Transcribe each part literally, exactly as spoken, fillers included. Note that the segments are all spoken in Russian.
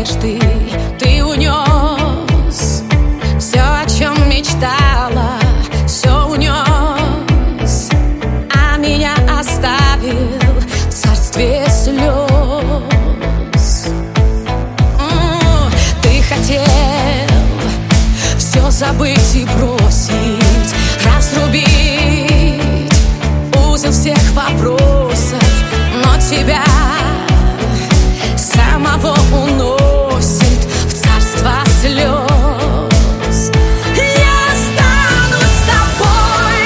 мечты ты унес. Все, о чем мечтала, все унес, а меня оставил в царстве слез. М-м, ты хотел все забыть и бросить, разрубить узел всех вопросов, но тебя самого уносит в царство слез. Я останусь с тобой,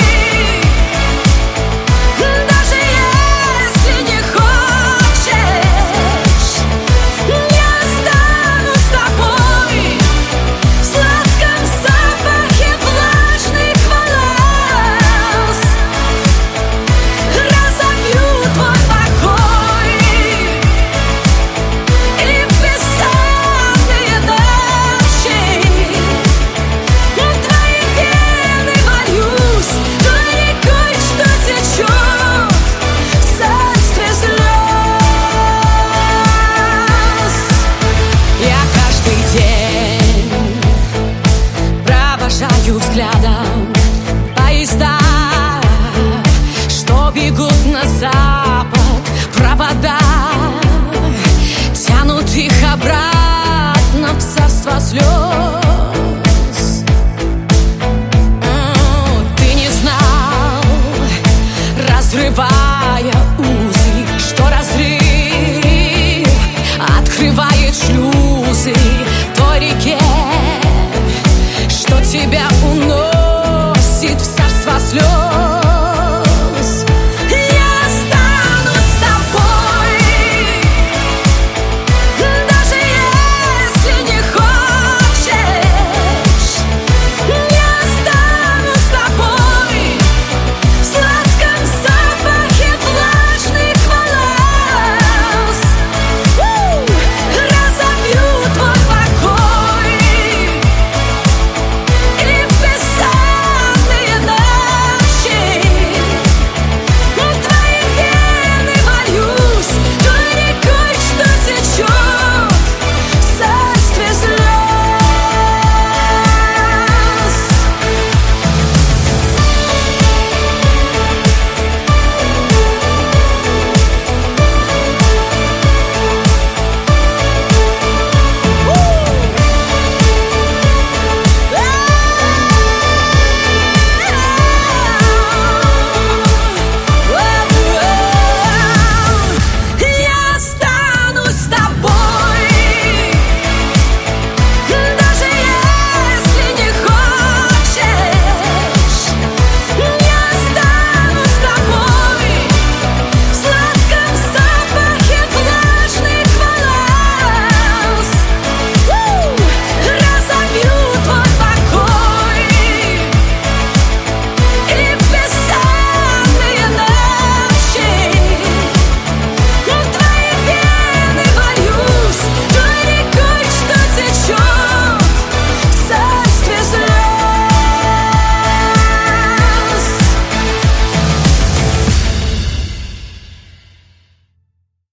даже если не хочешь. Я останусь с тобой в сладком запахе влажных волос, разобью твой покой и в бессонные ночи в твои вены вольюсь той рекой, что течет в царстве слез. Я каждый день провожаю взглядом поезда, что бегут на запад, провода тянут их обратно в царство слез.